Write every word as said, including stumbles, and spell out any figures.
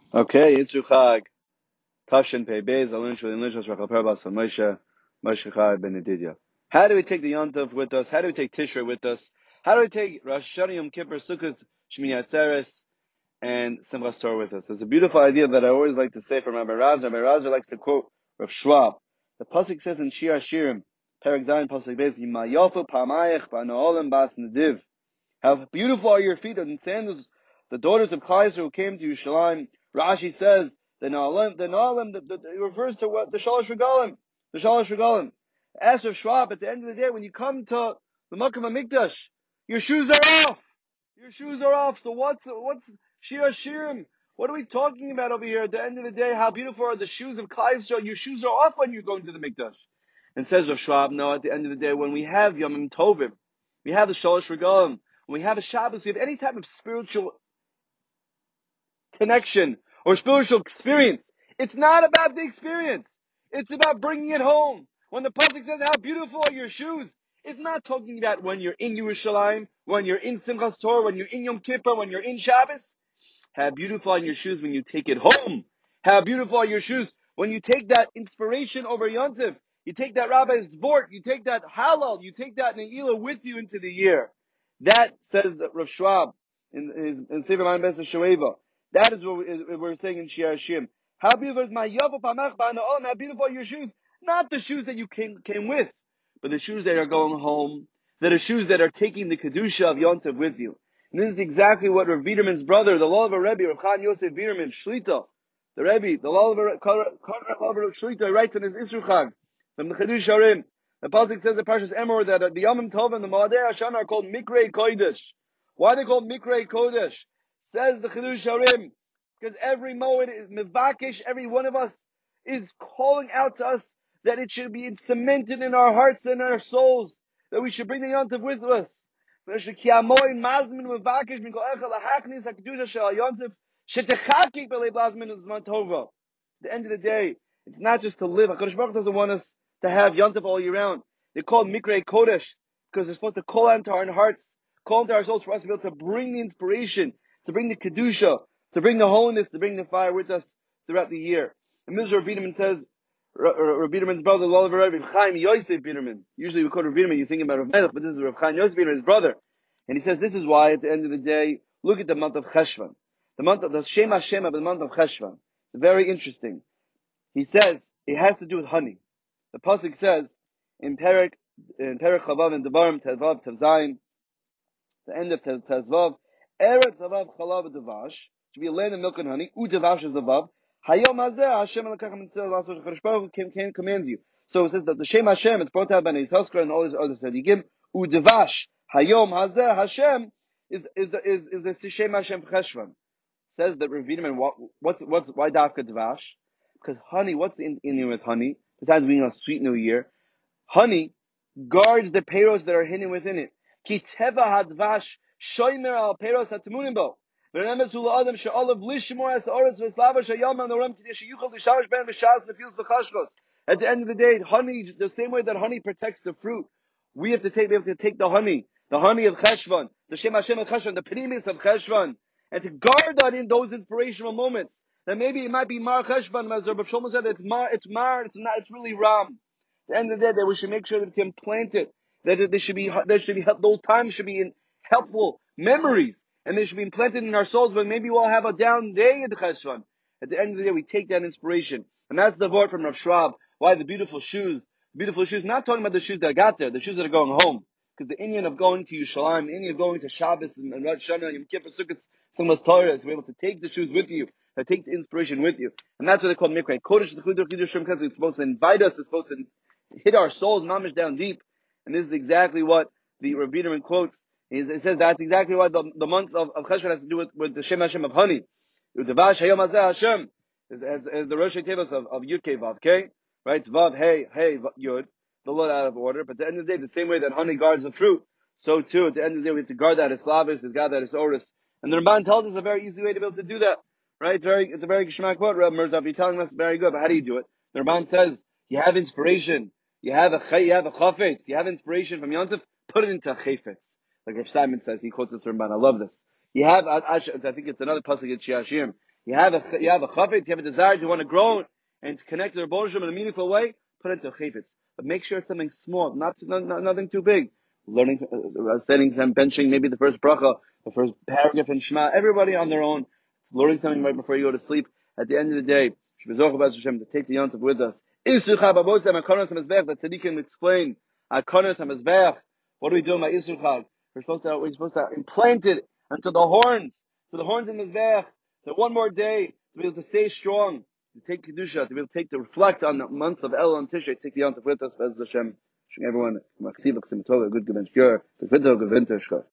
Okay, Yitzhak Chag, Kashan Pei Beis, Alin Shulin Lishos Rachel Perbas on Moshe, Moshe Chai Ben Yedidia. How do we take the Yontav with us? How do we take Tishrei with us? How do we take Rosh Hashanah, Yom Kippur, Sukkot, Shmini Atzeres, and Simchas Torah with us? It's a beautiful idea that I always like to say from Rabbi Razor. Rabbi Razor likes to quote Rav Schwab. The pasuk says in Shir Hashirim, Perek Zayin Pasuk Beis, Yima Yofu Pamayich Ba'No'olim Bas Nediv. How beautiful are your feet and sandals, the daughters of Chayzer who came to Yerushalayim. Rashi says the Na'alim, the Na'alim, the, the, it refers to what the Shalosh Regalim, the Shalosh Regalim. As of Schwab, at the end of the day, when you come to the Makkah Mikdash, your shoes are off. Your shoes are off. So what's what's Shir Shirim? What are we talking about over here? At the end of the day, how beautiful are the shoes of Chayzer? Your shoes are off when you're going to the Mikdash. And says of Schwab, no, at the end of the day, when we have Yomim Tovim, we have the Shalosh Regalim, when we have a Shabbos, we have any type of spiritual connection or spiritual experience. It's not about the experience. It's about bringing it home. When the pasuk says, how beautiful are your shoes, it's not talking about when you're in Yerushalayim, when you're in Simchas Torah, when you're in Yom Kippur, when you're in Shabbos. How beautiful are your shoes when you take it home. How beautiful are your shoes when you take that inspiration over Yontif. You take that Rabbi's Dvort, you take that Halal, you take that Ne'ilah with you into the year. That says that Rav Schwab in his in Sefer Maim Besa Shoeva. That is what we're saying in Shir Hashim. How beautiful is my Yavu Pamach Ba'Na'olam, how beautiful are your shoes. Not the shoes that you came, came with, but the shoes that are going home. That are shoes that are taking the Kedusha of Yontif with you. And this is exactly what Rav Biderman's brother, the Lulav Rebbe, Rav Chaim Yosef Biderman, Shlita, the Rebbe, the Lulav Shlita, writes in his Isru Chag, from the Chedush Harim. The Pasuk says the Parshas Emor that the Yomim Tov and the Moadei Hashanah are called Mikrei Kodesh. Why are they called Mikrei Kodesh? Says the Chedush Harim, because every Moed is Mivakish, every one of us is calling out to us that it should be cemented in our hearts and our souls, that we should bring the Yontav with us. At the end of the day, it's not just to live. HaKadosh Baruch Hu doesn't want us to have Yontif all year round. They're called Mikrei Kodesh because they're supposed to call into our hearts, call into our souls for us to be able to bring the inspiration, to bring the Kedusha, to bring the holiness, to bring the fire with us throughout the year. And Mister Biderman says, Rav Biderman's brother, Lulav Rebbe, Chaim Yosef Biderman. Usually we quote Rav Biderman, you think about Rav Melech, but this is Rav Chaim Yosef Biderman, his brother. And he says this is why at the end of the day, look at the month of Cheshvan. The month of the Shem Hashem of the month of Cheshvan. It's very interesting. He says it has to do with honey. The pasuk says in Perek in Perek Chavav and Devarim Tezvav Tezayim, the end of Tezvav, Eretz Chavav Chalav Devash, should be a land of milk and honey. U Devash is the Vav. Hayom Hazeh Hashem Elokechem Mitzvah L'Asot HaKadosh Baruch Hu commands you. So it says that the Shem Hashem it's brought out by Neishaskar and all these other tzaddikim. U Devash Hayom Hazeh Hashem is is the is is the Shem Hashem Cheshvan. Says that Rav Biderman, what, what's what's why Dafka Devash? Because honey, what's the Indian with honey? Besides being a sweet new year, honey guards the peros that are hidden within it. Ki teva hadvash shoymer al peros hatamunim bo. V'remes hu la'adam she'olav lishmor es oretz v'slava she'yam and orem k'dei she'yuchal l'shamish ben v'shaz v'fios v'chashkos. At the end of the day, honey, the same way that honey protects the fruit, we have to take, we have to take the honey, the honey of Cheshvan, the Shem Hashem of Cheshvan, the primis of Cheshvan, and to guard that in those inspirational moments. That maybe it might be Mar Cheshvan, as Rabbi Shlomo said, it's Mar, it's Mar, it's not, it's really Ram. At the end of the day, that we should make sure that we can plant it, that there should be, there should be, those times should be in helpful memories, and they should be implanted in our souls, but maybe we'll have a down day at the Cheshvan. At the end of the day, we take that inspiration. And that's the word from Rav Schwab, why the beautiful shoes, beautiful shoes, not talking about the shoes that got there, the shoes that are going home. Because the Indian of going to Yerushalayim, the Indian of going to Shabbos and, and Rosh Hashanah, Yom Kippur, Sukkot, Simchas Torah, is to be able to take the shoes with you, to take the inspiration with you. And that's what they call Mikrei Kodesh, the Chudur Chidush Shem Chesed. It's supposed to invite us, it's supposed to hit our souls, mamish down deep. And this is exactly what the Rav Biderman quotes. He says that's exactly what the, the month of, of Cheshvan has to do with, with the Shem Hashem of honey. U'devash hayom hazeh Hashem, as, as the Rosh Tevos of, of Yud Kei Vav, okay? Right? Vav, hey, hey, Yud. The Lord out of order. But at the end of the day, the same way that honey guards the fruit, so too, at the end of the day, we have to guard that as Slavis, to guard that as Oris. And the Ramban tells us a very easy way to be able to do that. Right? It's very, it's a very Geshmak quote, Reb Mirza. You're telling us very good, but how do you do it? The Ramban says, you have inspiration. You have a you have a chafetz. You have inspiration from Yontif. Put it into a chafetz. Like Rav Simon says, he quotes this Ramban. I love this. You have, I, I think it's another pasuk in Shiashirim. You have a you have a chafetz, you have a desire, you want to grow and to connect to the Rebbe in a meaningful way, put it into a chafetz. But make sure it's something small, not, not, not nothing too big. Learning, uh, studying some benching, maybe the first bracha, the first paragraph in Shema. Everybody on their own, learning something right before you go to sleep. At the end of the day, to take the yontif with us. That tzaddikim explain. What do we do in my Isur Chag? We're supposed to we're supposed to implant it until the horns, to the horns in Mizbeach. So one more day to be able to stay strong, to take kedusha, to be able to take to reflect on the months of El and Tishrei. Take the yontif with us, Bez Hashem. Wishing everyone a good good good winter.